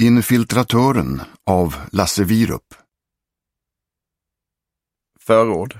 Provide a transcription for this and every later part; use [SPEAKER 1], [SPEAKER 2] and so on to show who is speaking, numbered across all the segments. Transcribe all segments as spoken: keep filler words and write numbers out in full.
[SPEAKER 1] Infiltratören av Lasse Wierup.
[SPEAKER 2] Förord.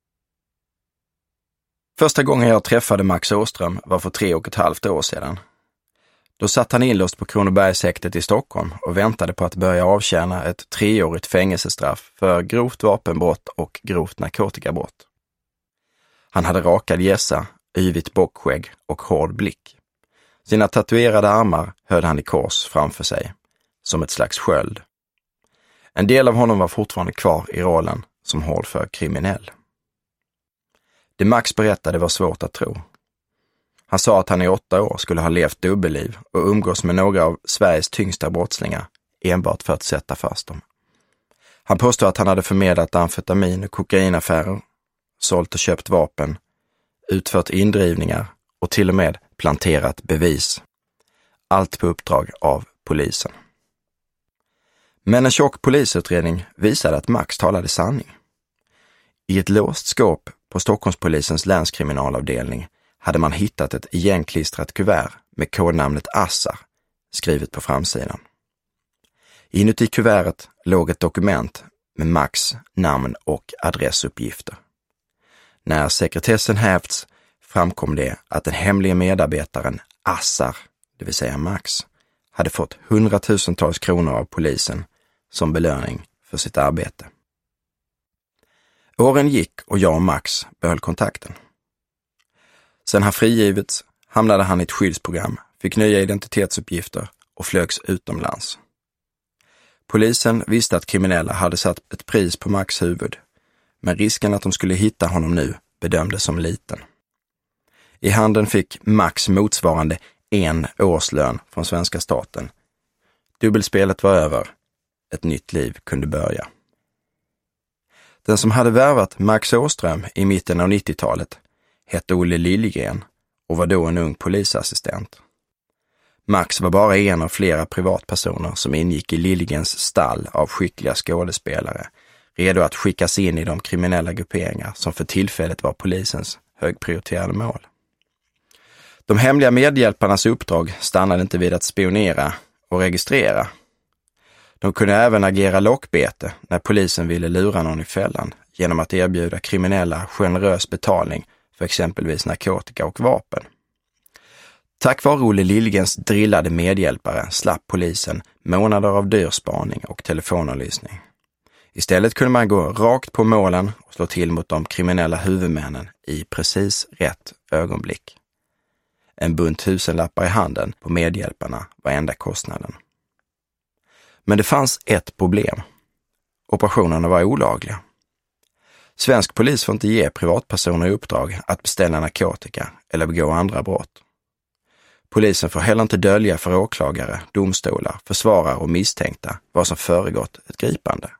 [SPEAKER 2] Första gången jag träffade Max Åström var för tre och ett halvt år sedan. Då satt han inlåst på Kronobergshäktet i Stockholm och väntade på att börja avtjäna ett treårigt fängelsestraff för grovt vapenbrott och grovt narkotikabrott. Han hade rakad gässa, yvigt bockskägg och hård blick. Sina tatuerade armar höll han i kors framför sig, som ett slags sköld. En del av honom var fortfarande kvar i rollen som håll för kriminell. Det Max berättade var svårt att tro. Han sa att han i åtta år skulle ha levt dubbelliv och umgås med några av Sveriges tyngsta brottslingar enbart för att sätta fast dem. Han påstod att han hade förmedlat amfetamin- och kokainaffärer, sålt och köpt vapen, utfört indrivningar och till och med planterat bevis. Allt på uppdrag av polisen. Men en tjock polisutredning visade att Max talade sanning. I ett låst skåp på Stockholmspolisens länskriminalavdelning hade man hittat ett igenklistrat kuvert med kodnamnet Assar skrivet på framsidan. Inuti kuvertet låg ett dokument med Max namn och adressuppgifter. När sekretessen hävts framkom det att den hemliga medarbetaren Assar, det vill säga Max, hade fått hundratusentals kronor av polisen som belöning för sitt arbete. Åren gick och jag och Max behöll kontakten. Sen han frigivits hamnade han i ett skyddsprogram, fick nya identitetsuppgifter och flögs utomlands. Polisen visste att kriminella hade satt ett pris på Max huvud, men risken att de skulle hitta honom nu bedömdes som liten. I handen fick Max motsvarande en årslön från svenska staten. Dubbelspelet var över. Ett nytt liv kunde börja. Den som hade värvat Max Åström i mitten av nittiotalet hette Olle Liljegren och var då en ung polisassistent. Max var bara en av flera privatpersoner som ingick i Liljegrens stall av skickliga skådespelare, redo att skickas in i de kriminella grupperingar som för tillfället var polisens högprioriterade mål. De hemliga medhjälparnas uppdrag stannade inte vid att spionera och registrera. De kunde även agera lockbete när polisen ville lura någon i fällan genom att erbjuda kriminella generös betalning för exempelvis narkotika och vapen. Tack vare Olle Liljegans drillade medhjälpare slapp polisen månader av dyrspaning och telefonavlyssning. Istället kunde man gå rakt på målen och slå till mot de kriminella huvudmännen i precis rätt ögonblick. En bunt tusenlappar i handen på medhjälparna var enda kostnaden. Men det fanns ett problem. Operationerna var olagliga. Svensk polis får inte ge privatpersoner i uppdrag att beställa narkotika eller begå andra brott. Polisen får heller inte dölja för åklagare, domstolar, försvarare och misstänkta vad som föregått ett gripande.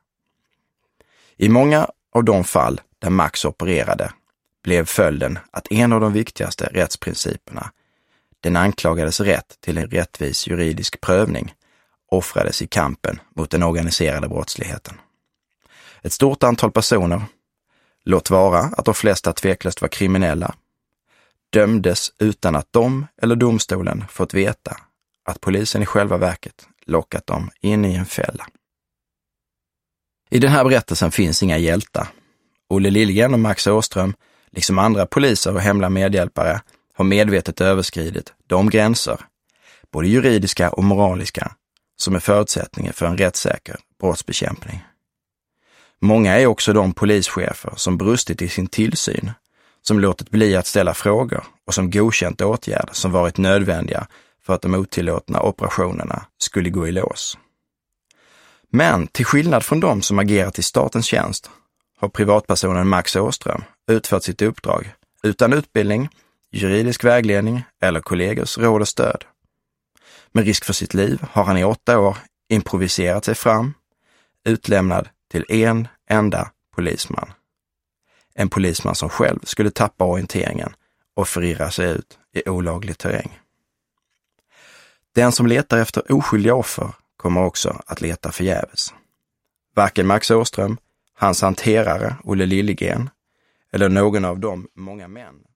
[SPEAKER 2] I många av de fall där Max opererade blev följden att en av de viktigaste rättsprinciperna, den anklagades rätt till en rättvis juridisk prövning, offrades i kampen mot den organiserade brottsligheten. Ett stort antal personer, låt vara att de flesta tveklöst var kriminella, dömdes utan att de eller domstolen fått veta att polisen i själva verket lockat dem in i en fälla. I den här berättelsen finns inga hjältar. Olle Liljegren och Max Åström, liksom andra poliser och hemliga medhjälpare, har medvetet överskridit de gränser, både juridiska och moraliska, som är förutsättningen för en rättssäker brottsbekämpning. Många är också de polischefer som brustit i sin tillsyn, som låtit bli att ställa frågor och som godkänt åtgärder som varit nödvändiga för att de otillåtna operationerna skulle gå i lås. Men till skillnad från de som agerat i statens tjänst har privatpersonen Max Åström utfört sitt uppdrag utan utbildning, juridisk vägledning eller kollegors råd och stöd. Med risk för sitt liv har han i åtta år improviserat sig fram, utlämnad till en enda polisman. En polisman som själv skulle tappa orienteringen och förirra sig ut i olaglig terräng. Den som letar efter oskyldiga offer kommer också att leta förgäves. Varken Max Åström, hans hanterare Olle Liljegren eller någon av de många män